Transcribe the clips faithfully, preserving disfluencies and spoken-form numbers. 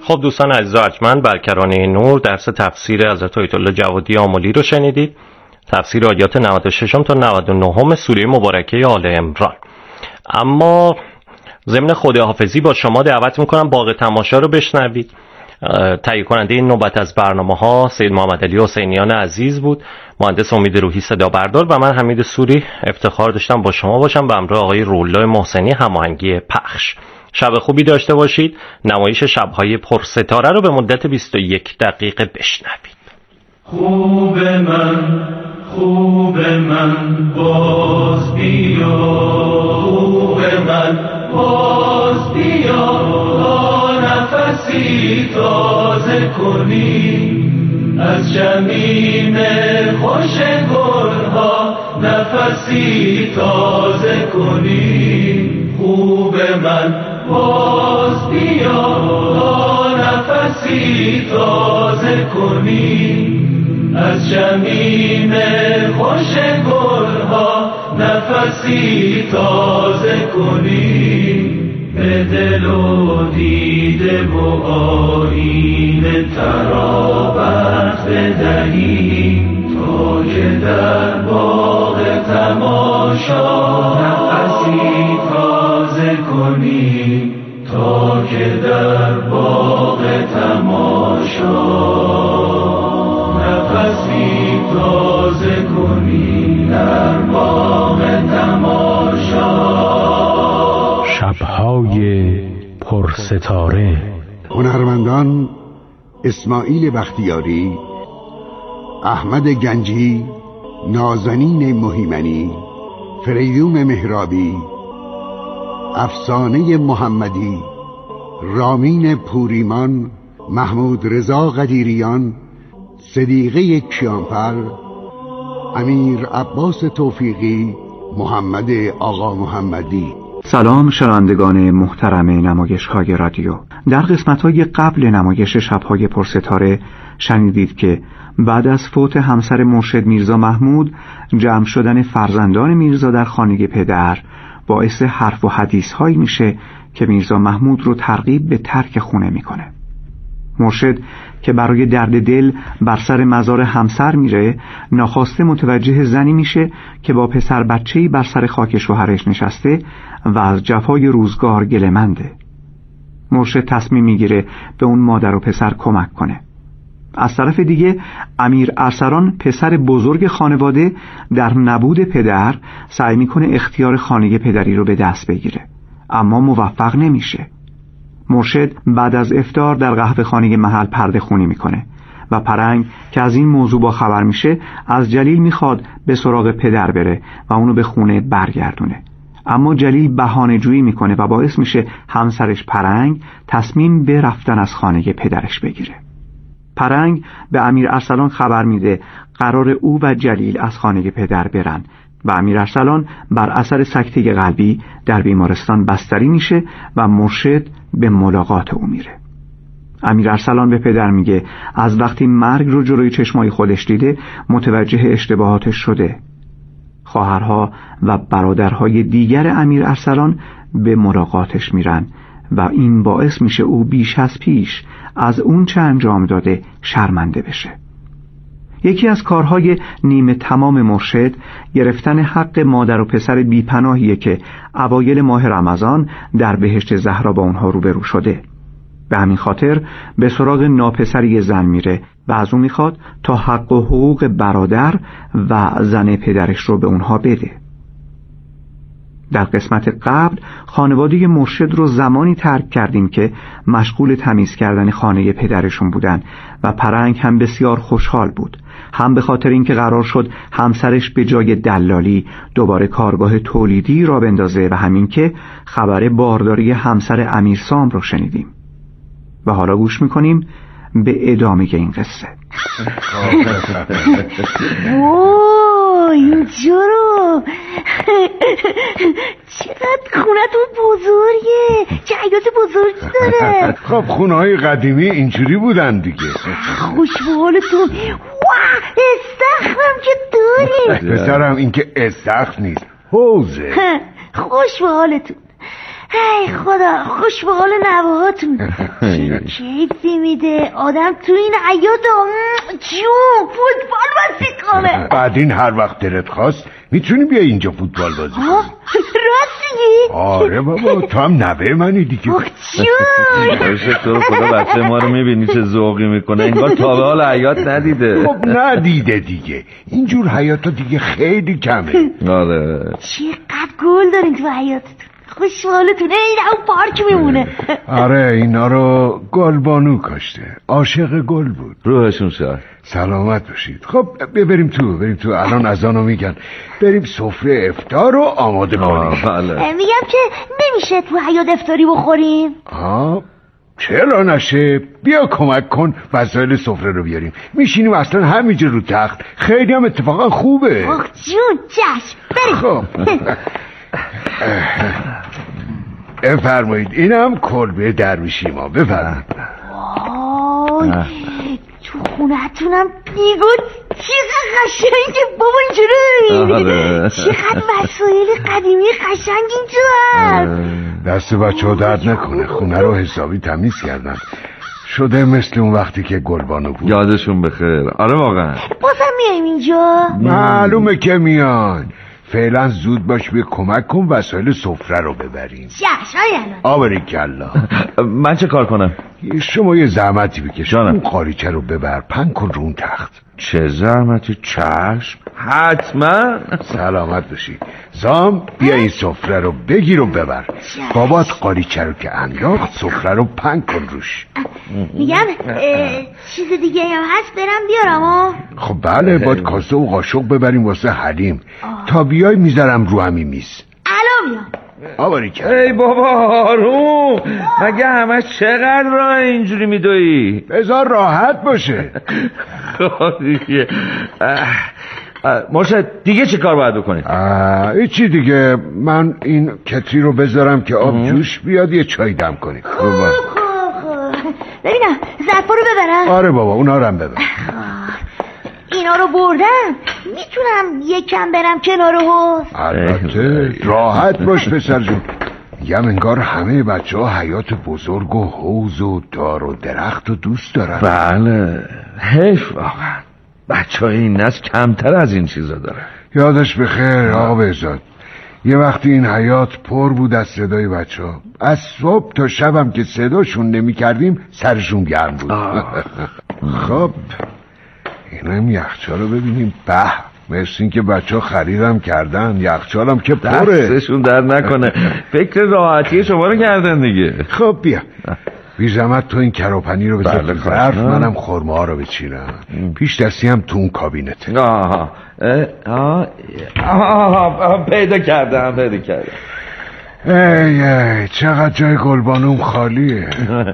خب دوستان عزیز و ارجمند، بر کرانه نور درس تفسیر حضرت آیت الله جوادی آملی رو شنیدید. تفسیر آیات نود و شش تا نود و نه سوره مبارکه آل عمران. اما ضمن خداحافظی با شما دعوت میکنم باغ تماشا رو بشنوید. تهیه کننده این نوبت از برنامه ها سید محمد علی حسینیان عزیز بود، مهندس امید روحی صدا بردار، و من حمید سوری افتخار داشتم با شما باشم به همراه آقای رولا محسنی هماهنگی پخش. شب خوبی داشته باشید. نمایش شب‌های پرستاره رو به مدت بیست و یک دقیقه بشنوید. خوب من خوب من باز بیا، خوب من باز بیا، تا نفسی تازه کنی از شمیم خوش گلها، نفسی تازه کنی. خوب من باز بیا، تا نفسی تازه کنی از شمیم خوش گلها، نفسی تازه کنی. به دل و دیده و آیینه ترابت بدهی، تا که در باغ تماشا نفسی تازه کنی، تا که در باغ تماشا نفسی تازه کنی، در باغ تماشا. شب‌های پرستاره. هنرمندان اسماعیل بختیاری، احمد گنجی، نازنین مهیمنی، فریدون مهرابی، افسانه محمدی، رامین پوریمان، محمود رضا قدیریان، صدیقه کیانفر، امیر عباس توفیقی، محمد آقا محمدی. سلام شنوندگان محترم نمایش‌های رادیو. در قسمت‌های قبل نمایش شب‌های پرستاره شنیدید که بعد از فوت همسر مرشد میرزا محمود، جمع شدن فرزندان میرزا در خانه پدر باعث حرف و حدیث‌هایی میشه که میرزا محمود رو ترغیب به ترک خونه میکنه. مرشد که برای درد دل بر سر مزار همسر میره، ناخواسته متوجه زنی میشه که با پسر بچه‌ای بر سر خاک شوهرش نشسته و از جفای روزگار گله‌منده. مرشد تصمیم میگیره به اون مادر و پسر کمک کنه. از طرف دیگه امیر ارسلان پسر بزرگ خانواده در نبود پدر سعی میکنه اختیار خانه پدری رو به دست بگیره، اما موفق نمیشه. مرشد بعد از افطار در قهوه خانه محل پرده خونی میکنه و پرنگ که از این موضوع با خبر میشه از جلیل میخواد به سراغ پدر بره و اونو به خونه برگردونه، اما جلیل بهانه جویی میکنه و باعث میشه همسرش پرنگ تصمیم به رفتن از خانه پدرش بگیره. پرنگ به امیر ارسلان خبر میده قرار او و جلیل از خانه پدر برن و امیر ارسلان بر اثر سکته قلبی در بیمارستان بستری میشه و مرشد به ملاقات او میره. امیر ارسلان به پدر میگه از وقتی مرگ رو جلوی چشمای خودش دیده متوجه اشتباهاتش شده. خواهرها و برادرهای دیگر امیر ارسلان به ملاقاتش میرن و این باعث میشه او بیش از پیش از اون چه انجام داده شرمنده بشه. یکی از کارهای نیمه تمام مرشد گرفتن حق مادر و پسر بیپناهیه که اوایل ماه رمضان در بهشت زهرا با اونها روبرو شده. به همین خاطر به سراغ ناپسری زن میره و از اون میخواد تا حق و حقوق برادر و زن پدرش رو به اونها بده. در قسمت قبل خانواده مرشد رو زمانی ترک کردیم که مشغول تمیز کردن خانه پدرشون بودن و پرنگ هم بسیار خوشحال بود، هم به خاطر اینکه قرار شد همسرش به جای دلالی دوباره کارگاه تولیدی را بندازه و همین که خبر بارداری همسر امیرسام رو شنیدیم. و حالا گوش میکنیم به ادامه این قصه. اوه اینجا رو چقدر خونتون بزرگه، چه حیاط بزرگ داره. خب خونه های قدیمی اینجوری بودن دیگه. خوش به حالتون. واه استخرم که داریم. پسرم این که استخر نیست، حوزه. خوش به حالتون. ای خدا خوش به حال نوهاتون. کیفی میده آدم تو این حیات جون فوتبال بازی کنه. بعد این هر وقت دلت خواست میتونی بیا اینجا فوتبال بازی کنی. راستی؟ آره بابا تو هم نوه منی دیگه. اوه جون باشه تو رو خدا بچه ما رو میبینی چه ذوقی میکنه، انگار تا به حال حیات ندیده. خب ندیده دیگه، اینجور حیاتا دیگه خیلی کمه. آره چقدر گل دارین تو حیاتتون، خوشحالتونه. این اون پارک میمونه. آره اینا رو گلبانو کاشته، عاشق گل بود. روحشون شاد. سلامت باشید. خب بریم تو بریم تو الان اذانو میگن، بریم سفره افطار رو آماده کنیم. بله. میگم که نمیشه تو حیات افطاری بخوریم؟ آه چرا نشه؟ بیا کمک کن وسایل سفره رو بیاریم، میشینیم اصلا همینجا رو تخت، خیلی هم اتفاقا خوبه. آخ جون چشم بریم. خب بفرمایید اینم کلبه درویشی ما، بفرمایید. وای تو خونتونم دیگو چقدر قشنگه بابا، اینجوری چقدر وسایل قدیمی قشنگ اینجا هست. دست بچه ها درد نکنه، خونه رو حسابی تمیز کردن، شده مثل اون وقتی که گلبانو بود. یادشون بخیر. آره واقعا بازم میایم اینجا؟ معلومه که میان. فعلا زود باش بیا کمک کن وسایل سفره رو ببریم. چشای الان. آبریکالله. من چه کار کنم؟ شما یه زحمتی بکش، جانم. اون قاریچه رو ببر پن کن رو اون تخت. چه زحمتی؟ چشم حتما. سلامت باشی. زام بیا این سفره رو بگیر و ببر. بابات قاریچه رو که انداخت سفره رو پن کن روش. میگم چیز دیگه هم هست برم بیارم ها؟ خب بله، باید کاسه و قاشق ببریم واسه حلیم. تا بیای میذارم رو همین میز. الان میام. آبریکالله. ای بابا آروم، مگه همش چقدر راه اینجوری میدوی؟ بذار راحت باشه. خب دیگه مرشد دیگه چه کار باید بکنیم؟ هیچی دیگه، من این کتری رو بذارم که آب جوش بیاد، یه چای دم کنیم. خوب خوب خوب. ببینم ظرفا رو ببرم. آره بابا اونا رو هم ببر. اینا رو بردم، میتونم یکم برم کنار حوض؟ البته راحت باش پسر جون. میگم انگار همه بچه ها حیات بزرگ و حوض و دار و درخت و دوست دارن. بله حیف واقعا، بچه های این نسل کمتر از این چیزا داره. یادش بخیر آقا بهزاد، یه وقتی این حیات پر بود از صدای بچه ها، از صبح تا شبم که صداشون نمی کردیم سرشون گرم بود. خب اینا هم یخچال رو ببینیم. به مرسین که بچه ها خریدم کردن، یخچالم که پره. دستشون در نکنه، فکر راحتی شما رو کردن دیگه. خب بیا بی زحمت تو این کراپنی رو بذار تو ظرف، منم خرمه ها رو بچینم. پیش دستی هم تو اون کابینت. آها آها آها پیدا کردم پیدا کردم. ای ای چقدر جای گلبانوم خالیه.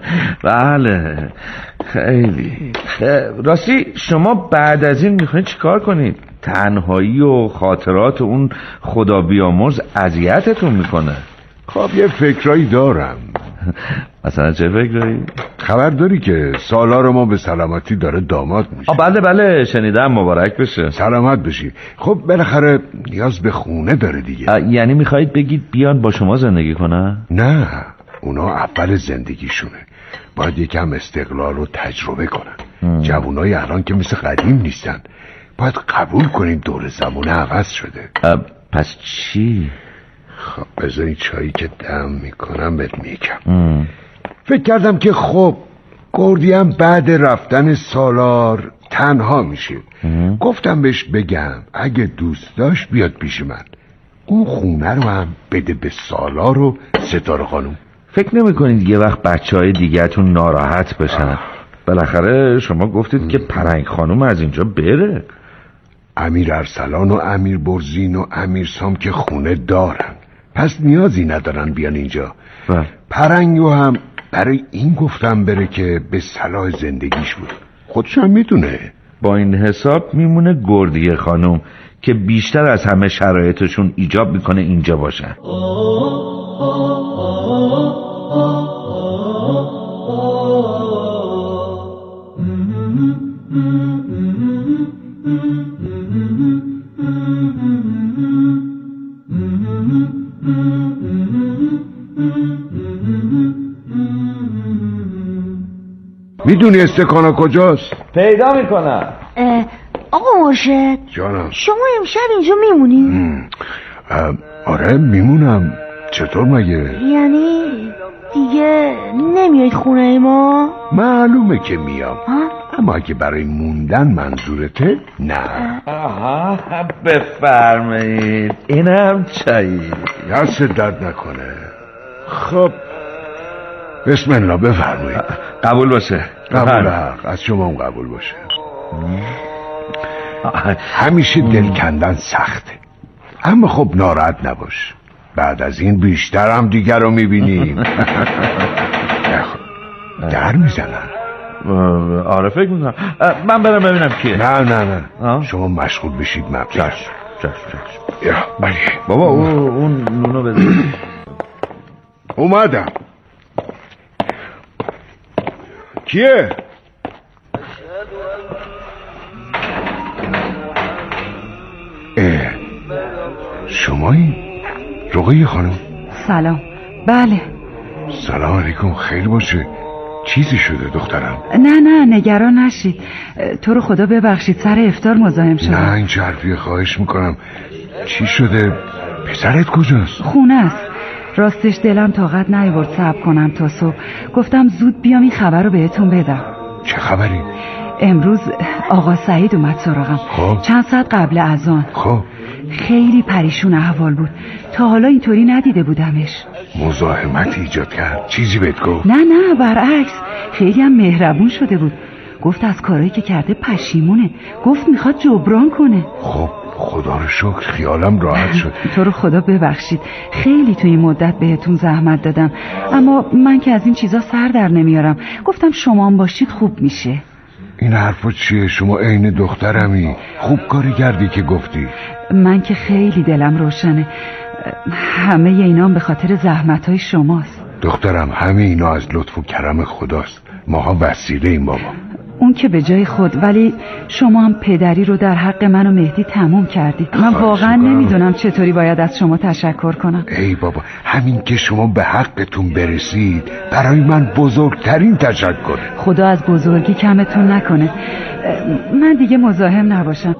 بله خیلی. راستی شما بعد از این میخواین چی کار کنید؟ تنهایی و خاطرات اون خدا بیامرز اذیتتون میکنه. خب یه فکرایی دارم. مثلا چه فکرایی؟ خبر داری که سالار ما به سلامتی داره داماد میشه؟ بله بله شنیدم، مبارک بشه. سلامت بشی. خب بالاخره نیاز به خونه داره دیگه. یعنی میخواید بگید بیان با شما زندگی کنن؟ نه اونا اول زندگیشونه، باید یکم استقلال رو تجربه کنن. جوانای الان که مثل قدیم نیستن، باید قبول کنیم دور زمونه عوض شده. پس چی؟ خب بذار این چایی که دم میکنم بهت میگم. فکر کردم که خب گردی هم بعد رفتن سالار تنها میشه. گفتم بهش بگم اگه دوست داشت بیاد پیش من، اون خونه رو هم بده به سالار و ستاره خانم. فکر نمی کنید یه وقت بچه های دیگه‌تون ناراحت بشن؟ بالاخره شما گفتید که پرنگ خانم از اینجا بره. امیر ارسلان و امیر برزین و امیر سام که خونه دارن، پس نیازی ندارن بیان اینجا. بله. پرنگو هم برای این گفتم بره که به صلاح زندگیش بود، خودش هم میدونه. با این حساب میمونه گردیه خانم که بیشتر از همه شرایطشون ایجاب میکنه اینجا باشن. Mm-hmm. میدونی استکانا کجاست؟ پیدا میکنم. آقا مرشد جانم. شما امشب اینجا میمونی؟ آره میمونم. چطور مگه؟ یعنی دیگه نمیاید خونه ما؟ معلومه که میام ها؟ اما اگه برای موندن منظورته نه. آها بفرمایید. اینم چایی. دست درد نکنه. خب بسم الله بفرمایید. قبول باشه. قبول حق از شما هم قبول باشه. همیشه دل کندن سخته، اما خب ناراحت نباش، بعد از این بیشتر هم دیگر رو میبینیم. در میزنن. آره فکر میکنم. من برم ببینم کیه. نه نه نه آه؟ شما مشغول بشید من چشم چشم چشم. یا بلی بابا اون نونو بذار. اومدم. کیه؟ اه شمایی؟ رقیه خانم؟ سلام. بله. سلام علیکم. خیر باشه. چیزی شده دخترم؟ نه نه نگران نشید. تو رو خدا ببخشید سر افطار مزاحم شدم. نه این حرفیه خواهش میکنم. چی شده؟ پسرت کجاست؟ خونه است. راستش دلم طاقت نیاورد صبر کنم تا صبح. گفتم زود بیام این خبر رو بهتون بدم. چه خبری؟ امروز آقا سعید اومد سراغم. خب چند ساعت قبل اذان. خب خیلی پریشون احوال بود. تا حالا اینطوری ندیده بودمش. مزاحمت ایجاد کرد؟ چیزی بهت گفت؟ نه نه برعکس خیلی هم مهربون شده بود. گفت از کارهایی که کرده پشیمونه. گفت میخواد جبران کنه. خب خدا رو شکر خیالم راحت شد. تو رو خدا ببخشید خیلی توی این مدت بهتون زحمت دادم، اما من که از این چیزا سر در نمیارم. گفتم شما هم باشید خوب میشه. این حرفا چیه؟ شما عین دخترمی. خوب کاری کردی که گفتی. من که خیلی دلم روشنه. همه اینا به خاطر زحمتهای شماست. دخترم همه اینا از لطف و کرم خداست. ماها وسیله این بابا. اون که به جای خود، ولی شما هم پدری رو در حق من و مهدی تموم کردید. من واقعا نمیدونم چطوری باید از شما تشکر کنم. ای بابا همین که شما به حقتون برسید برای من بزرگترین تشکر. خدا از بزرگی کمتون نکنه. من دیگه مزاحم نباشم.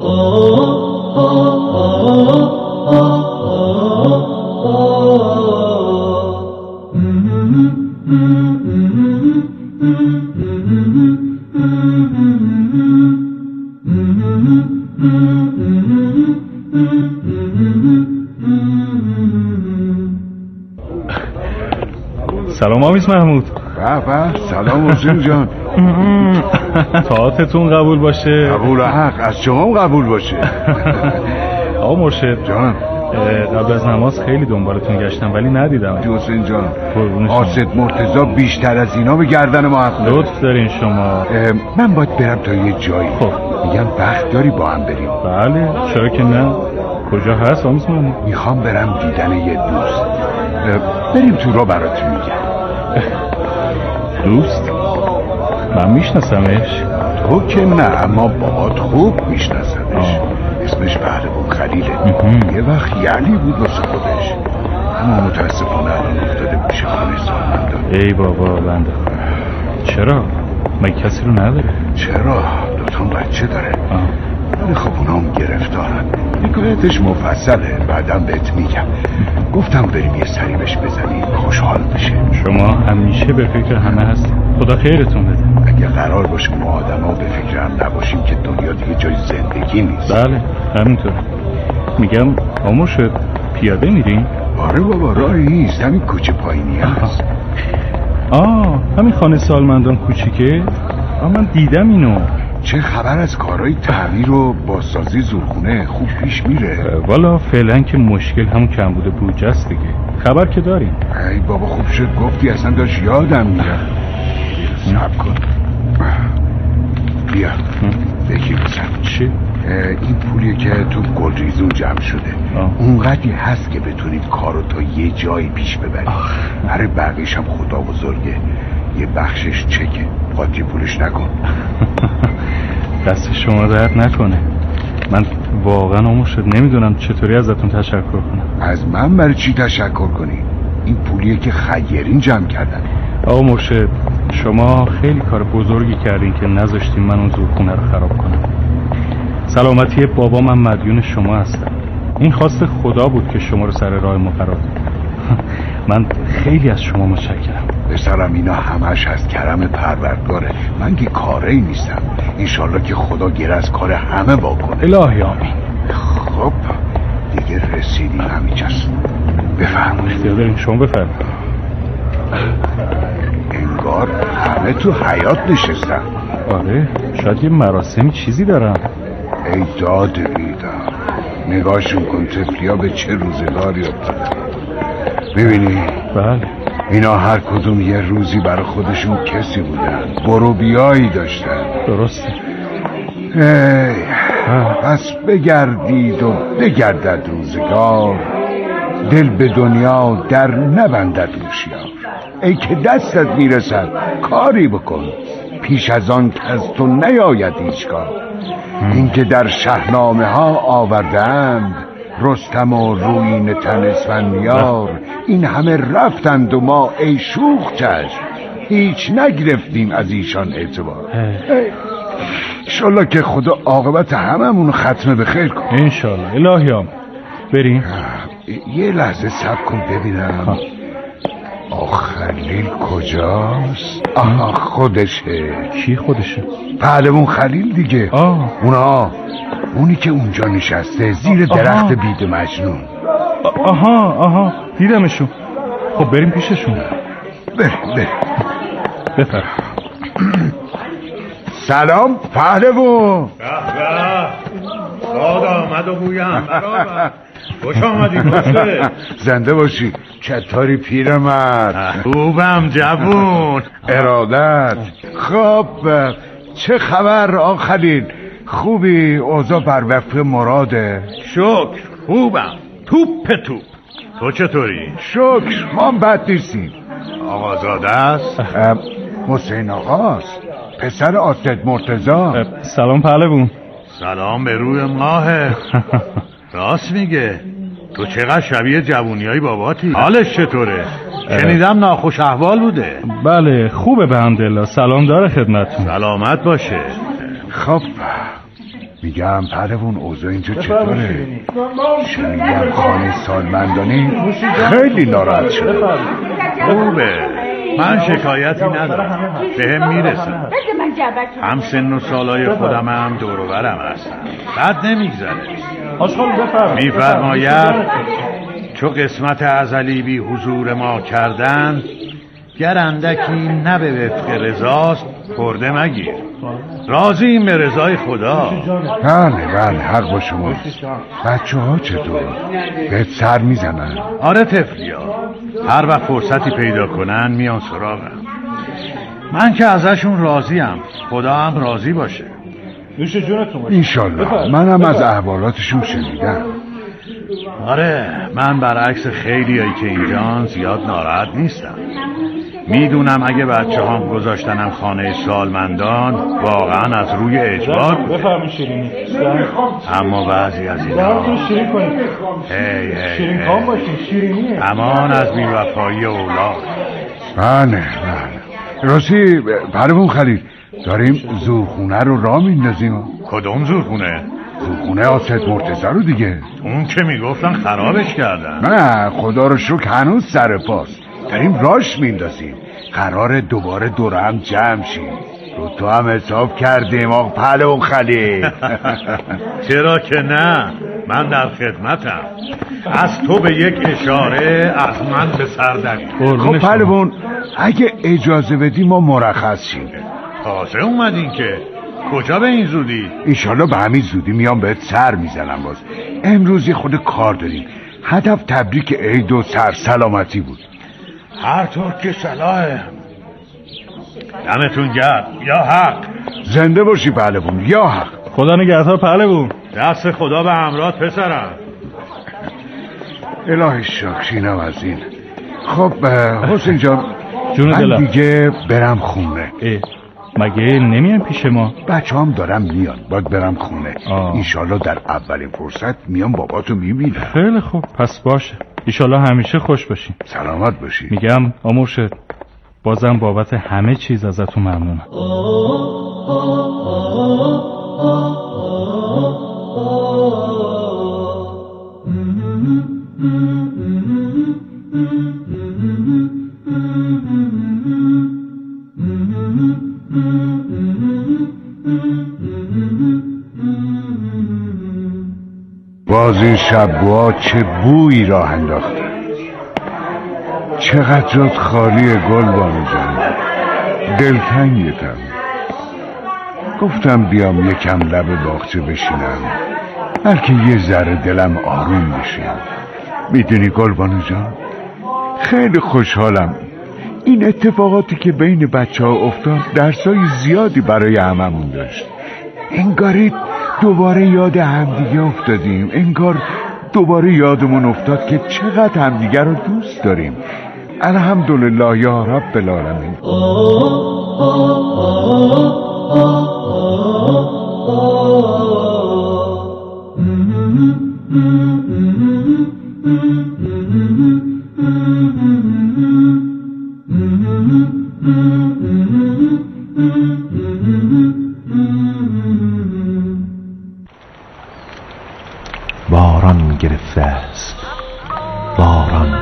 سلام آمیز محمود. به به سلام حسین جان. طاعتتون قبول باشه. قبول حق از شما هم قبول باشه. آقا مرشد جان قبل از نماز خیلی دنبالتون گشتم ولی ندیدم. حسین جان قاصد مرتضی بیشتر از اینا به گردن ما حق داره. لطف دارین شما. من باید برم تا یه جایی. خب میگم وقت داری با هم بریم؟ بله چرا که نه. کجا هست آمیز محمود؟ میخوام برم دیدن یه دوست. بریم تو را برات میگم. دوست؟ من میشناسمش. تو که نه اما بابات خوب میشناسمش. اسمش پهلوان خلیله. یه وقت یعنی بود واسه خودش، اما متاسفانه الان افتاده پیش خانه سالمندان. ای بابا بنده. چرا؟ مگه کسی رو نداره؟ چرا؟ دوتان بچه داره. ولی خب اونا هم گرفتارن. حکایتش مفصله بعدم بهت میگم. گفتم بریم یه سری بهش بزنیم خوشحال بشه. شما همیشه به فکر همه هست. خدا خیرتون بده. اگه قرار باشه ما آدم ها به فکر هم نباشیم که دنیا دیگه جای زندگی نیست. بله همینطور. میگم آمور شد پیاده میریم؟ آره بابا راهی نیست، همین کوچه پایینی هست. آه همین خانه سالمندان کوچیکه؟ آه من دیدم اینو. چه خبر از کارهای تعمیر و بازسازی زورخونه؟ خوب پیش میره؟ والا فعلا که مشکل همون کم بوده بودجه است دیگه. خبر که داریم. ای بابا خوب شد گفتی، اصلا داشت یادم میره. صبر کن بیا یکی بزن. چی؟ این پولیه که تو گلریزون جمع شده. اونقدی هست که بتونید کارو تا یه جایی پیش ببرید. برای بقیش هم خدا بزرگه. یه بخشش چکه، قاطی پولش نکن. دست شما درد نکنه. من واقعا آمو شد نمیدونم چطوری ازتون تشکر کنم. از من برای چی تشکر کنی؟ این پولیه که خیرین جمع کردن. آقا مرشد شما خیلی کار بزرگی کردین که نذاشتین من اون زورخونه رو خراب کنم. سلامتی بابام هم مدیون شما هستم. این خواست خدا بود که شما رو سر راه ما قرار داد. من خیلی از شما متشکرم. بسرم اینا همش از کرم پروردگاره. من که کاری نیستم. انشالله که خدا گیر از کار همه واکنه. الهی آمین. خب دیگه رسیدیم همیچست. بفرمایید. اختیار دارین شما بفرمایید. انگار همه تو حیاط نشستن. آره شاید یه مراسمی چیزی دارن. ای داد بیدار، نگاهشون کن طفلیا به چه روزگاری افتادن. میبینی؟ بله. اینا هر کدوم یه روزی برای خودشون کسی بودن، برو بیایی داشتن. درسته. ای پس بگردید و بگردد روزگار، دل به دنیا در نبندد هوشیار. ای که دستت میرسد کاری بکن، پیش از آن که از تو نیاید هیچ کار. این که در شهنامه ها آوردند، رستم و رویین تن اسفندیار، این همه رفتند و ما ای شوخ چشم هیچ نگرفتیم از ایشان اعتبار. انشالله که خدا عاقبت هممون ختمه به خیر کن. انشالله. الهی آمین. بریم. یه لحظه صبر کن ببینم. آخ خلیل کجاست؟ آه خودشه. کی خودشه؟ پهلوان خلیل دیگه. آه. اونا اونی که اونجا نشسته زیر درخت بید مجنون. آها آها دیدمشون. خب بریم پیششون. بریم بریم. بفرم. سلام پهلوان. ساد آمد و بویم خوش آمدی کشته. زنده باشی. چطوری پیرمرد؟ خوبم جوون. ارادت. خب چه خبر آقا خلیل؟ خوبی؟ اوضاع بر وفق مراده؟ شکر خوبم. توپ توپ. تو چطوری؟ شکر ما هم بد نیستیم. آقازاده است؟ حسین آقاست، پسر آسد مرتضی. سلام پهلوان. سلام به روی ماه. راست میگه. تو چقدر شبیه جوونیای باباتی. حالش چطوره؟ شنیدم ناخوش احوال بوده. بله خوبه به حمدالله. سلام داره خدمتتون. سلامت باشه. خب میگم پهلوان اوضاع اینجا چطوره؟ شنیدم خانه سالمندانی خیلی ناراحت شده. خوبه، من شکایتی ندارم، به هم میرسم. هم سن و سالای خودم هم دور و برم هستم، بد نمیگذره. میفرماید چو قسمت ازلی بی حضور ما کردن، گر اندکی نه به وفق رضاست خورده مگیر. راضیم به رضای خدا. بله بله حق با شما. بچه ها چطور؟ بهت سر میزنن؟ آره تفلیا، هر وقت فرصتی پیدا کنن میان سراغم. من که ازشون راضیم، خدا هم راضی باشه. نوش جونتون باشه. انشالله. منم از احوالاتشون شنیدم. آره من برعکس خیلیایی که اینجان زیاد ناراحت نیستم. میدونم اگه بچه هم گذاشتنم خانه سالمندان واقعا از روی اجبار بوده. بفرمایید شیرینی. اما بعضی از اینا شیرین کنید. هی هی شیرین کام باشین. شیرینیه. امان از بی‌وفایی اولاد. بله بله. راستی پهلوان خلیل داریم زورخونه رو راه میندازیم. کدوم زورخونه؟ زورخونه آسد مرتضی رو دیگه. اون که میگفتن خرابش کردن. نه خدا رو شکر هنوز سر پاست. داریم راش میندازیم. قرار دوباره دور هم جمع شیم. رو تو هم حساب کردیم آقا پهلوان خلیل. چرا که نه، من در خدمتم. از تو به یک اشاره از من به سردنی. خب پهلوان اگه اجازه بدی ما مرخص شیم. تازه اومدین که کجا به این زودی؟ ایشالا به همین زودی میام بهت سر میزنم. باز امروزی خود کار داریم. هدف تبریک عید و سر سلامتی بود. هر طور که صلاحه. دمتون گرم. یا حق. زنده باشی پهلوان. یا حق. خدا نگهدار پهلوان. دست خدا به همراهت پسرم. الهی شکرینم از این. خب حسین جان جون من دلم. دیگه برم خونه. اه. مگه نمیان پیش ما؟ بچه هم دارم میان. باید برم خونه. ایشالله در اولین فرصت میام باباتو میبینم. خیلی خوب پس باشه. ایشالله همیشه خوش باشین. سلامت باشی. میگم آمرشد بازم بابت همه چیز ازتون ممنونم. باز این شب‌ها چه بویی راه انداخته. چقدر جات خالی گل بانو جان، دلتنگتم. گفتم بیام یکم لب باغچه بشینم بلکه یه ذره دلم آروم بشه. میدونی گل بانو جان، خیلی خوشحالم این اتفاقاتی که بین بچه ها افتاد درسای زیادی برای هممون داشت. انگاری دوباره یاد همدیگه افتادیم، انگار دوباره یادمون افتاد که چقدر همدیگه رو دوست داریم. الحمدلله یا رب العالمین. باران گرفته است، باران،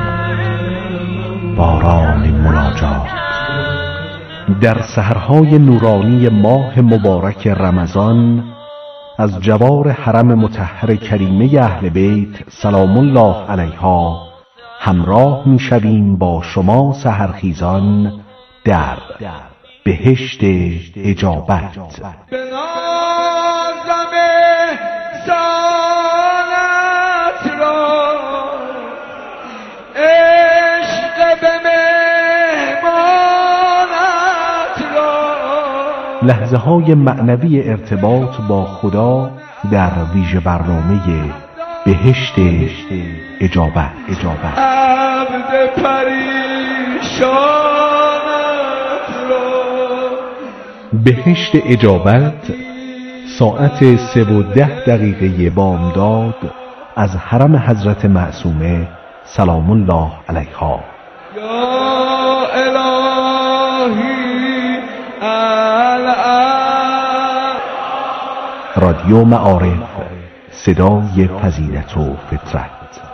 باران مناجات. در سحرهای نورانی ماه مبارک رمضان از جوار حرم مطهر کریمه اهل بیت سلام الله علیها همراه می شویم با شما سحرخیزان در بهشت اجابت. لحظه های معنوی ارتباط با خدا در ویژه برنامه بهشت اجابت. اجابت. عبد پریشانت را. بهشت اجابت ساعت سه و ده دقیقه بامداد از حرم حضرت معصومه سلام الله علیها. یا الهی رادیو معارف، صدای فضیلت و فطرت.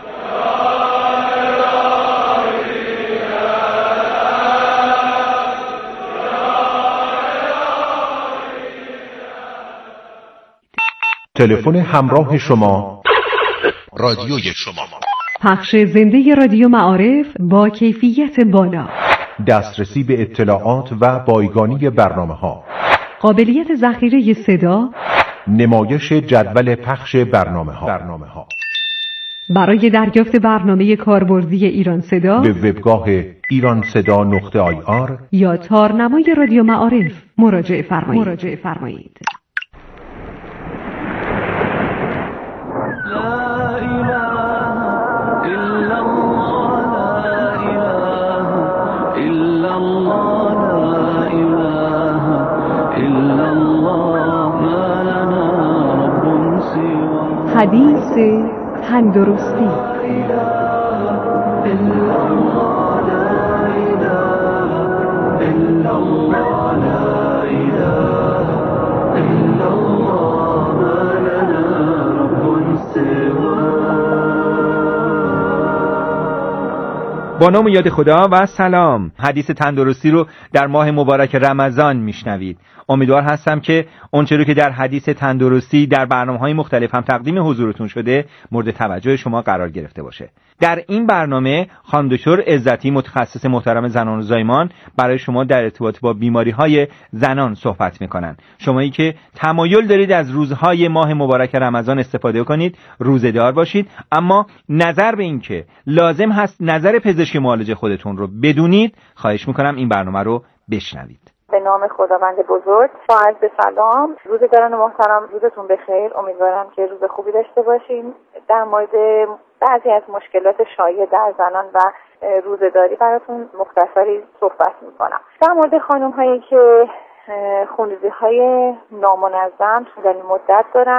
تلفن همراه شما، رادیوی شما. پخش زنده رادیو معارف با کیفیت بالا، دسترسی به اطلاعات و بایگانی برنامه ها، قابلیت ذخیره صدا، نمایش جدول پخش برنامه ها. برنامه ها. برای دریافت برنامه کاربردی ایران صدا به وبگاه ایران صدا نقطه آی آر یا تارنمای رادیو معارف مراجعه فرمایید. مراجعه فرمایید. حدیث تندرستی. با نام و یاد خدا و سلام. حدیث تندرستی رو در ماه مبارک رمضان میشنوید. امیدوار هستم که اونچه رو که در حدیث تندرستی در برنامه‌های مختلف هم تقدیم حضورتون شده مورد توجه شما قرار گرفته باشه. در این برنامه خانم دکتر عزتی، متخصص محترم زنان و زایمان، برای شما در ارتباط با بیماری‌های زنان صحبت می‌کنن. شمایی که تمایل دارید از روزهای ماه مبارک رمضان استفاده کنید، روزه‌دار باشید، اما نظر به این که لازم هست نظر پزشک معالج خودتون رو بدونید، خواهش می‌کنم این برنامه رو بشنوید. به نام خداوند بزرگ، با عرض سلام، روزگاران محترم، روزتون بخیر. امیدوارم که روز خوبی داشته باشین. در مورد بعضی از مشکلات شایع در زنان و روزه‌داری براتون مختصری صحبت میکنم. در مورد خانم هایی که خونریزی های نامنظم طولانی مدت دارن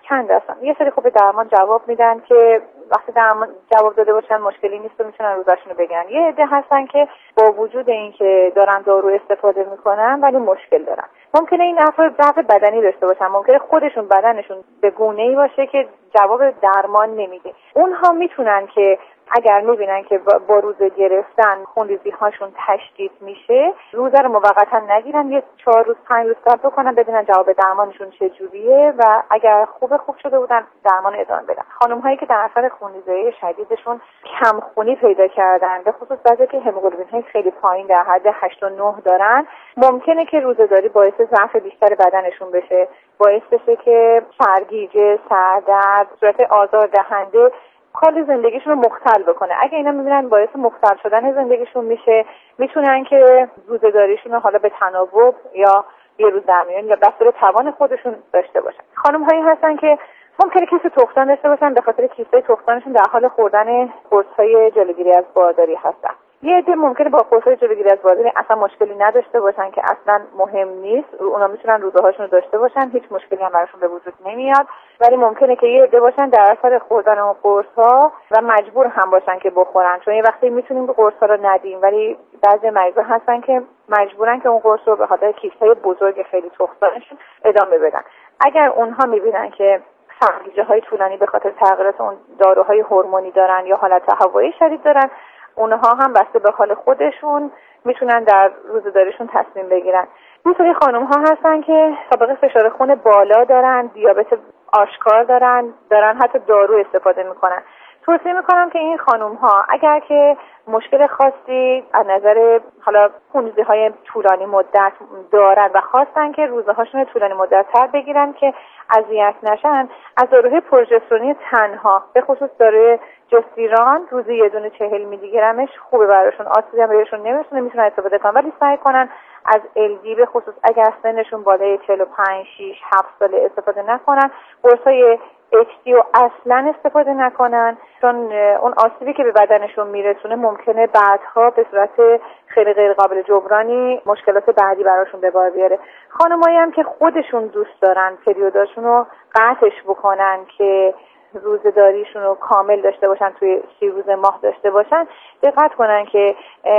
چند هستن. یه سری خوب درمان جواب میدن که وقتی درمان جواب داده باشن مشکلی نیست و میتونن روزاشون رو بگیرن. یه عده هستن که با وجود اینکه دارن دارو استفاده میکنن ولی مشکل دارن. ممکنه این افراد ضعف بدنی داشته باشن، ممکنه خودشون بدنشون به گونه‌ای باشه که جواب درمان نمیده. اونها میتونن که اگر میبینن که با روزه گرفتن خونریزی هاشون تشدید میشه، روزه رو موقتا نگیرن، یه چهار روز پنج روز صبر بکنن ببینن جواب درمانشون چجوریه و اگر خوب خوب شده بودن درمان ادامه بدن. خانم هایی که در اثر خونریزی شدیدشون کم خونی پیدا کردن، به خصوص بعضی که هموگلوبین های خیلی پایین در حد هشت و نه دارن، ممکنه که روزه‌داری باعث ضعف بیشتر بدنشون بشه، باعث بشه که سرگیجه، سردرد، صورت آزاردهنده کل زندگیشون رو مختل بکنه. اگه اینا میبینن باعث مختل شدن زندگیشون میشه، میتونن که روزه‌داریشون رو حالا به تناوب یا یه روز در میون یا بستر توان خودشون داشته باشن. خانم هایی هستن که ممکنه کیسه تخمدان داشته باشن، به خاطر کیسه تخمدانشون در حال خوردن قرص‌های جلوگیری از بارداری هستن. یه عده ممکنه با قرص‌های جلوگیری از بارداری اصلا مشکلی نداشته باشن که اصلا مهم نیست، اونا میتونن روزهاشون رو داشته باشن، هیچ مشکلی هم براشون به وجود نمیاد. ولی ممکنه که یه عده باشن در اثر خوردن اون قرص‌ها و مجبور هم باشن که بخورن، چون یه وقتی میتونیم که قرص‌ها رو ندیم ولی بعضی مریضا هستن که مجبورن که اون قرص رو به خاطر کیسه‌های بزرگ خیلی تخمدانشون ادامه بدن. اگر اونها میبینن که سرگیجه های طولانی به خاطر تغییرات اون داروهای هورمونی دارن یا حالت تهوعی شدید دارن، اونها هم بسته به حال خودشون میتونن در روزه‌داریشون تصمیم بگیرن. این سری خانم ها هستن که سابقه فشار خون بالا دارن، دیابت آشکار دارن، دارن حتی دارو استفاده میکنن. توصیه میکنم که این خانم ها اگر که مشکل خاصی از نظر حالا خونریزی های طولانی مدت دارن و خواستن که روزه هاشون طولانی مدت تر بگیرن که اذیت نشن، از داروهای پروژسترونی تنها به خصوص داروی جستیران روزی یه دونه چهل میلی گرمش خوبه براشون، آسیبی هم بهشون نمیرسونه، میتونن استفاده کنن. ولی سعی کنن از ال دی به خصوص اگر سنشون بالای چهل و پنج شش هفت ساله استفاده نکنن. قرصای اچ دی رو اصلا استفاده نکنن، چون اون آسیبی که به بدنشون میرسونه ممکنه بعدها به صورت خیلی غیر قابل جبرانی مشکلات بعدی براشون به بار بیاره. خانمایی هم که خودشون دوست دارن پریوداشون رو قطعش بکنن که روزه‌داریشون رو کامل داشته باشن، توی سی روز ماه داشته باشن، دقت کنن که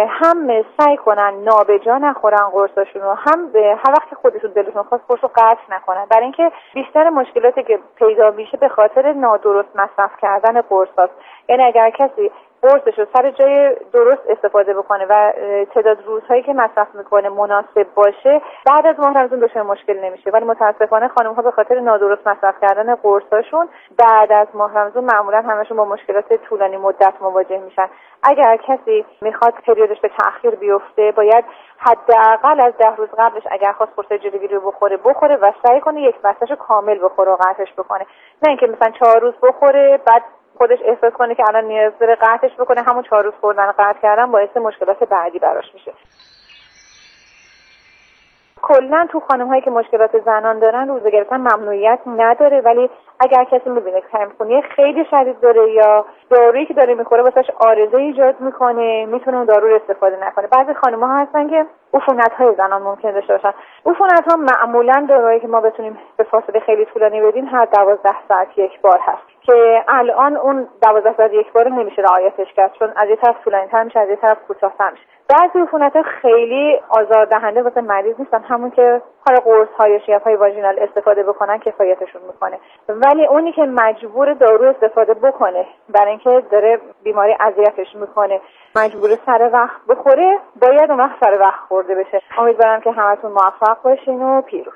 هم سعی کنن نابجا نخورن قرصاشون رو، هم به هر وقت خودشون دلشون خواست قرص رو قطع نکنن، برای اینکه بیشتر مشکلاتی که پیدا میشه به خاطر نادرست مصرف کردن قرصاست. یعنی اگر کسی قرصش رو سر جای درست استفاده بکنه و تعداد روزهایی که مصرف میکنه مناسب باشه، بعد از ماه رمضان دچار مشکل نمیشه. ولی متاسفانه خانم ها به خاطر نادرست مصرف کردن قرصاشون بعد از ماه رمضان معمولا همشون با مشکلات طولانی مدت مواجه میشن. اگر کسی میخواد پریودش به تأخیر بیفته، باید حداقل از ده روز قبلش اگر خواست قرص جلوگیری رو بخوره بخوره و سعی کنه یک بسته‌شو کامل بخوره و قطعش بکنه، نه اینکه مثلا چهار روز بخوره بعد خودش احساس کنه که الان نیاز داره قطعش بکنه، همون چهار روز خوردن قطع کردن باعث مشکلات بعدی براش میشه. کلا تو خانم هایی که مشکلات زنان دارن روزه گرفتن ممنوعیت نداره، ولی اگر کسی میبینه کمخونی خیلی شدید داره یا دارویی که داره میخوره واسش عارضه ایجاد میکنه، میتونه اون دارو رو استفاده نکنه. بعضی خانم ها هستن که عفونت های زنان ممکنه داشته باشن. عفونت ها معمولا دارویی که ما بتونیم به فاصله خیلی طولانی بدیم هر دوازده ساعت یک بار هست که الان اون دوازده ساعت یک بار نمیشه رعایتش کرد، چون از یه طرف طولانی‌تر میشه، از یه طرف کوتاه‌تر میشه. بعضی عفونت‌ها خیلی آزاردهنده واسه مریض نیستن، همون که حالا قرص‌ها یا شیاف‌های واژینال استفاده بکنن کفایتشون میکنه. ولی اونی که مجبور دارو استفاده بکنه برای اینکه داره بیماری اذیتش میکنه، مجبور سر وقت بخوره، باید اون وقت سر وقت خورده بشه. امیدوارم که همتون موفق باشین و پیروز.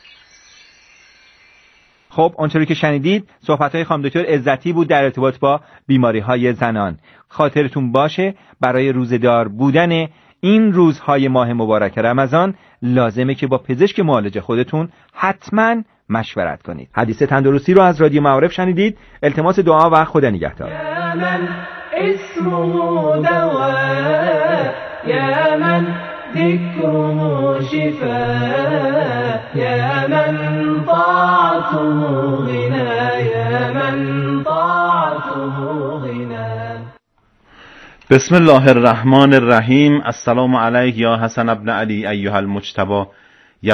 خب اونچه که شنیدید صحبت‌های خانم دکتر عزتی بود در ارتباط با بیماری‌های زنان. خاطرتون باشه برای روزه‌دار بودن این روزهای ماه مبارک رمضان لازمه که با پزشک معالج خودتون حتما مشورت کنید. حدیث تندرستی رو از رادیو معارف شنیدید. التماس دعا و خدا نگهدار. یا من اسمه دواء یا من ذكره شفاء يا من طاعته غنى يا من طاعته غنى. بسم الله الرحمن الرحیم. السلام علیک یا حسن ابن علی ایها المجتبی